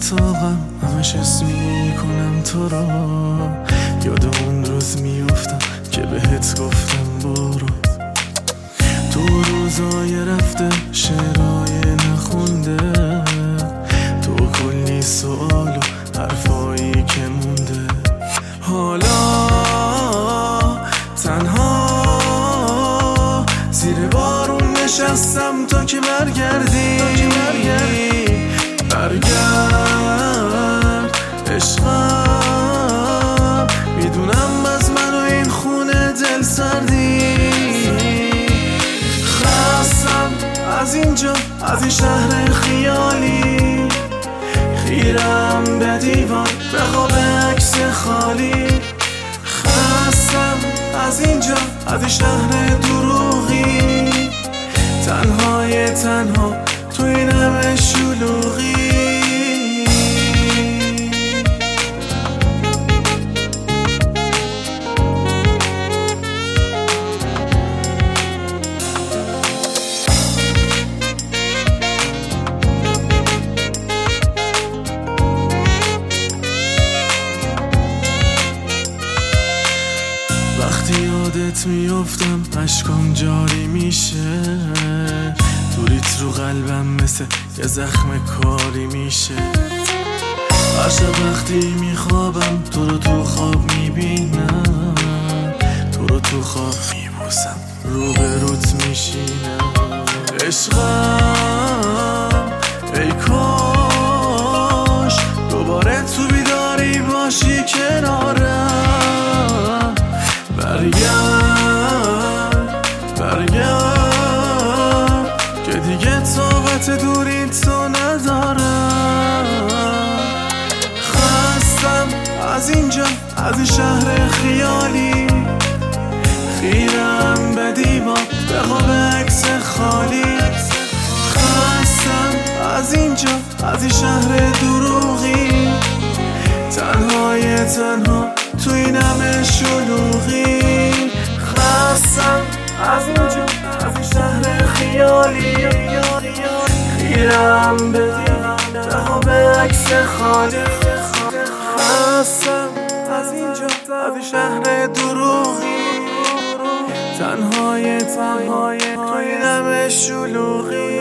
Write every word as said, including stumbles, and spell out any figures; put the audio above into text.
اتاقم همش اسم میکنم تو رو، یاد اون روز میافتم که بهت گفتم برو. تو روزای رفته شعرهای نخونده، تو کلی سوال و حرفایی که مونده. حالا تنها زیر بارون نشستم تا که برگردی. برگرد عشقم، میدونم از من و این خونه دل سردی. خستم از اینجا، از این شهر خیالی، خیرم به دیوار به خواب عکس خالی. خستم از اینجا، از این شهر دروغی، تنهای تنها تو این همه شلوغی. وقتی یادت میافتم اشکام جاری میشه، دوریت رو قلبم مثل یه زخم کاری میشه. هر شب وقتی میخوابم تو رو تو خواب میبینم، تو رو تو خواب میبوسم، رو به روت میشینم. عشقم ای کاش دوباره تو بیداری باشی کنارم. برگرد برگرد که دیگه طاقت دوری تو ندارم. خستم از اینجا، از این شهر خیالی، خیرم به دیوار به خواب عکس خالی. خستم از اینجا، از این شهر دروغی، تنهای تنها تو این همه شلوغی. خستم از اینجا، از این شهر خیالی، خیرم به دیوار به خواب عکس خالی. خستم از اینجا، از این شهر دروغی، تنهای تنهای تو این همه شلوغی.